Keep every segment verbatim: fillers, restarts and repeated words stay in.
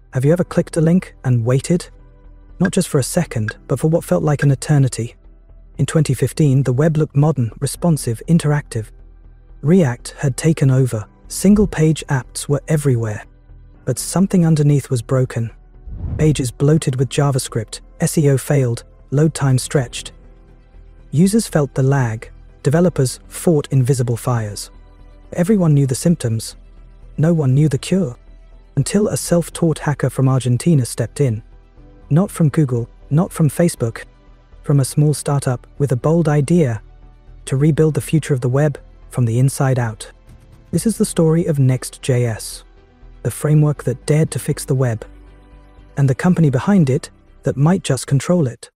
Have you ever clicked a link and waited? Not just for a second, but for what felt like an eternity. In twenty fifteen, the web looked modern, responsive, interactive. React had taken over. Single-page apps were everywhere. But something underneath was broken. Pages bloated with JavaScript, S E O failed, load time stretched. Users felt the lag. Developers fought invisible fires. Everyone knew the symptoms. No one knew the cure. Until a self-taught hacker from Argentina stepped in. Not from Google, not from Facebook. From a small startup with a bold idea to rebuild the future of the web from the inside out. This is the story of Next.js, the framework that dared to fix the web, and the company behind it that might just control it.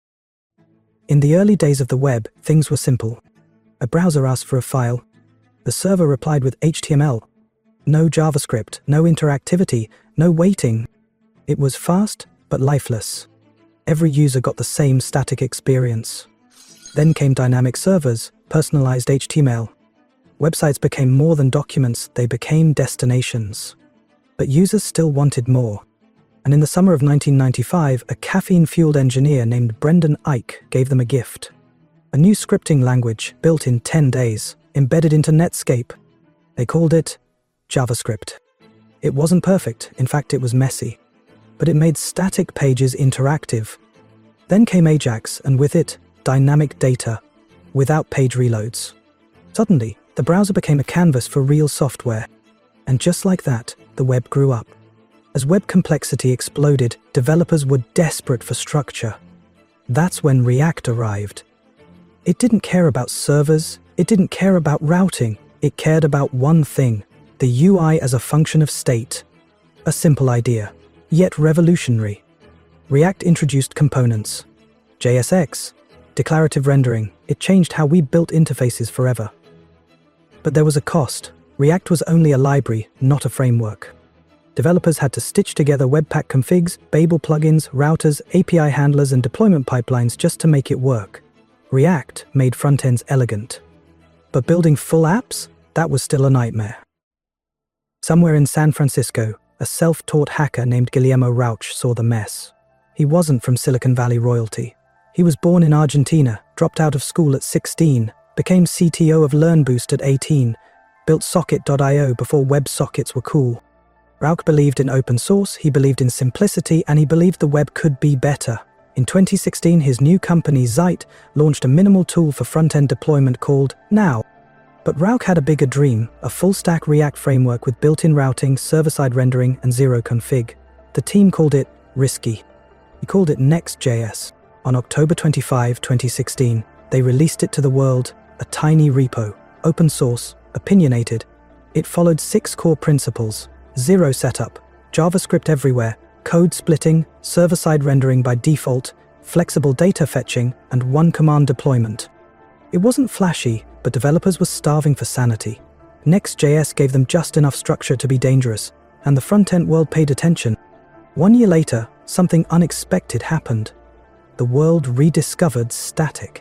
In the early days of the web, things were simple. A browser asked for a file. The server replied with H T M L. No JavaScript, no interactivity, no waiting. It was fast, but lifeless. Every user got the same static experience. Then came dynamic servers, personalized H T M L. Websites became more than documents, they became destinations. But users still wanted more. And in the summer of nineteen ninety-five, a caffeine-fueled engineer named Brendan Eich gave them a gift. A new scripting language, built in ten days, embedded into Netscape. They called it JavaScript. It wasn't perfect, in fact it was messy. But it made static pages interactive. Then came Ajax, and with it, dynamic data, without page reloads. Suddenly, the browser became a canvas for real software. And just like that, the web grew up. As web complexity exploded, developers were desperate for structure. That's when React arrived. It didn't care about servers, it didn't care about routing, it cared about one thing, the U I as a function of state. A simple idea, yet revolutionary. React introduced components. J S X, declarative rendering, it changed how we built interfaces forever. But there was a cost. React was only a library, not a framework. Developers had to stitch together Webpack configs, Babel plugins, routers, A P I handlers, and deployment pipelines just to make it work. React made front-ends elegant. But building full apps? That was still a nightmare. Somewhere in San Francisco, a self-taught hacker named Guillermo Rauch saw the mess. He wasn't from Silicon Valley royalty. He was born in Argentina, dropped out of school at sixteen, became C T O of LearnBoost at eighteen, built Socket dot i o before web sockets were cool. Rauch believed in open source, he believed in simplicity, and he believed the web could be better. In twenty sixteen, his new company, Zeit, launched a minimal tool for front-end deployment called Now. But Rauch had a bigger dream, a full-stack React framework with built-in routing, server-side rendering, and zero config. The team called it risky. He called it Next.js. On October twenty-fifth, twenty sixteen, they released it to the world, a tiny repo, open source, opinionated. It followed six core principles: zero setup, JavaScript everywhere, code splitting, server-side rendering by default, flexible data fetching, and one-command deployment. It wasn't flashy, but developers were starving for sanity. Next.js gave them just enough structure to be dangerous, and the front-end world paid attention. One year later, something unexpected happened. The world rediscovered static.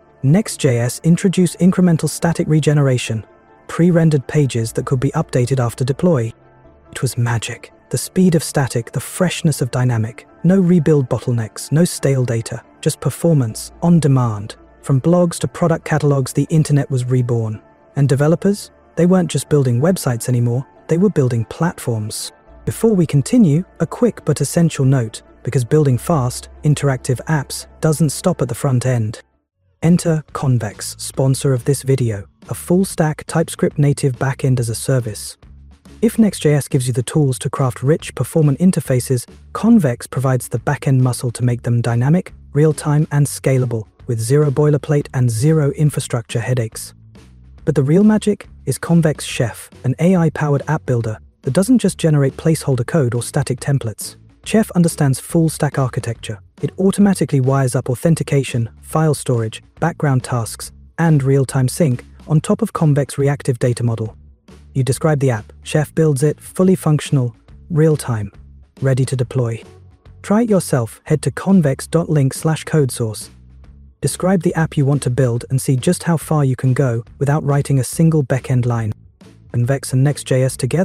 Next.js introduced incremental static regeneration, pre-rendered pages that could be updated after deploy. It was magic. The speed of static, the freshness of dynamic. No rebuild bottlenecks, no stale data, just performance, on demand. From blogs to product catalogs, the internet was reborn. And developers? They weren't just building websites anymore, they were building platforms. Before we continue, a quick but essential note, because building fast, interactive apps doesn't stop at the front end. Enter Convex, sponsor of this video, a full-stack TypeScript native backend as a service. If Next.js gives you the tools to craft rich, performant interfaces, Convex provides the backend muscle to make them dynamic, real-time, and scalable, with zero boilerplate and zero infrastructure headaches. But the real magic is Convex Chef, an A I-powered app builder that doesn't just generate placeholder code or static templates. Chef understands full-stack architecture. It automatically wires up authentication, file storage, background tasks, and real-time sync on top of Convex reactive data model. You describe the app, Chef builds it, fully functional, real-time, ready to deploy. Try it yourself, head to convex dot link slash codesource. Describe the app you want to build and see just how far you can go without writing a single backend line. Convex and Next.js together?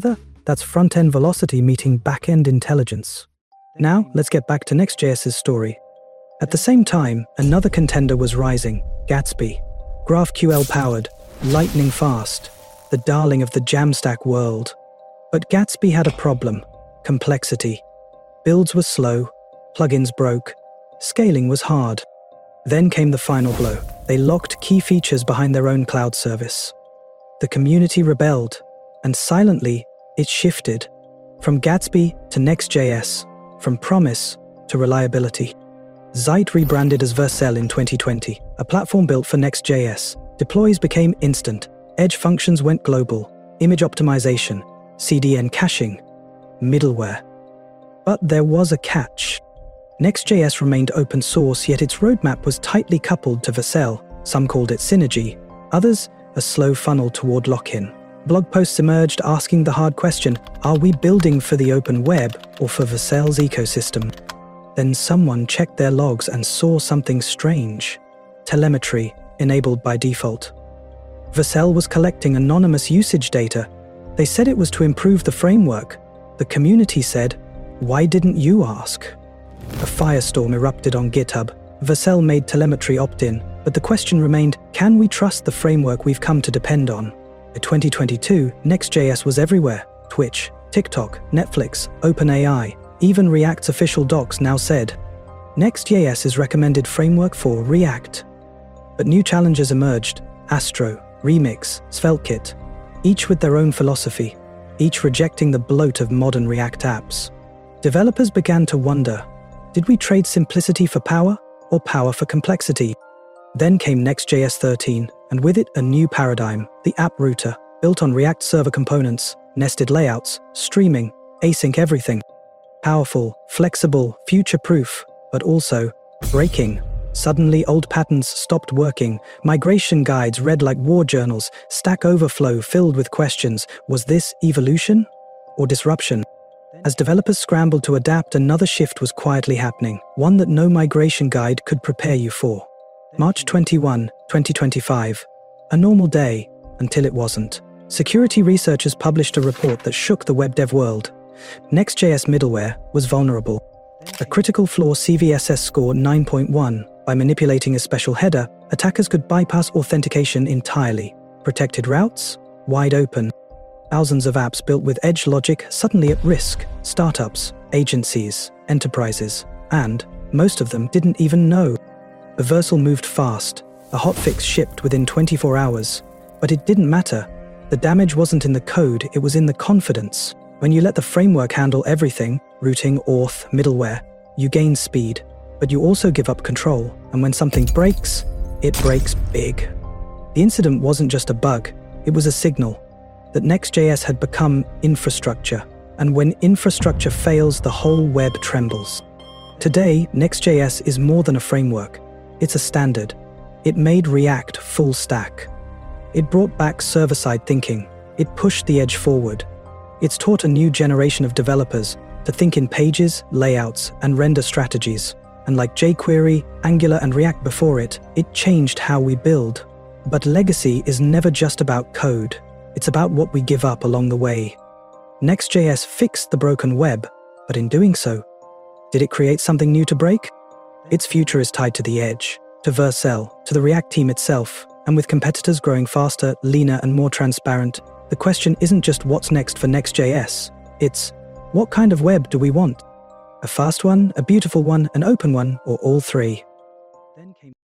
That's front-end velocity meeting back-end intelligence. Now, let's get back to Next.js's story. At the same time, another contender was rising, Gatsby. GraphQL-powered, lightning-fast, the darling of the Jamstack world. But Gatsby had a problem: complexity. Builds were slow, plugins broke, scaling was hard. Then came the final blow. They locked key features behind their own cloud service. The community rebelled, and silently, it shifted. From Gatsby to Next.js, from promise to reliability. Zeit rebranded as Vercel in twenty twenty, a platform built for Next.js. Deploys became instant. Edge functions went global. Image optimization, C D N caching, middleware. But there was a catch. Next.js remained open source, yet its roadmap was tightly coupled to Vercel. Some called it synergy, others a slow funnel toward lock-in. Blog posts emerged asking the hard question, are we building for the open web or for Vercel's ecosystem? Then someone checked their logs and saw something strange. Telemetry, enabled by default. Vercel was collecting anonymous usage data. They said it was to improve the framework. The community said, why didn't you ask? A firestorm erupted on GitHub. Vercel made telemetry opt-in, but the question remained, can we trust the framework we've come to depend on? In twenty twenty-two, Next.js was everywhere. Twitch, TikTok, Netflix, OpenAI, even React's official docs now said, Next.js is recommended framework for React. But new challenges emerged: Astro, Remix, SvelteKit, each with their own philosophy, each rejecting the bloat of modern React apps. Developers began to wonder, did we trade simplicity for power, or power for complexity? Then came Next.js thirteen, and with it a new paradigm, the app router, built on React server components, nested layouts, streaming, async everything. Powerful, flexible, future-proof, but also breaking. Suddenly old patterns stopped working, migration guides read like war journals, Stack Overflow filled with questions. Was this evolution or disruption? As developers scrambled to adapt, another shift was quietly happening, one that no migration guide could prepare you for. March twenty-first, twenty twenty-five. A normal day, until it wasn't. Security researchers published a report that shook the web dev world. Next.js middleware was vulnerable. A critical flaw, C V S S score nine point one. By manipulating a special header, attackers could bypass authentication entirely. Protected routes? Wide open. Thousands of apps built with edge logic suddenly at risk. Startups, agencies, enterprises, and most of them didn't even know. The Vercel moved fast. A hotfix shipped within twenty-four hours. But it didn't matter. The damage wasn't in the code, it was in the confidence. When you let the framework handle everything, routing, auth, middleware, you gain speed. But you also give up control, and when something breaks, it breaks big. The incident wasn't just a bug, it was a signal that Next.js had become infrastructure, and when infrastructure fails, the whole web trembles. Today, Next.js is more than a framework. It's a standard. It made React full stack. It brought back server-side thinking. It pushed the edge forward. It's taught a new generation of developers to think in pages, layouts, and render strategies. And like jQuery, Angular, and React before it, it changed how we build. But legacy is never just about code. It's about what we give up along the way. Next.js fixed the broken web, but in doing so, did it create something new to break? Its future is tied to the edge, to Vercel, to the React team itself, and with competitors growing faster, leaner, and more transparent, the question isn't just what's next for Next.js, it's what kind of web do we want? A fast one, a beautiful one, an open one, or all three? Then came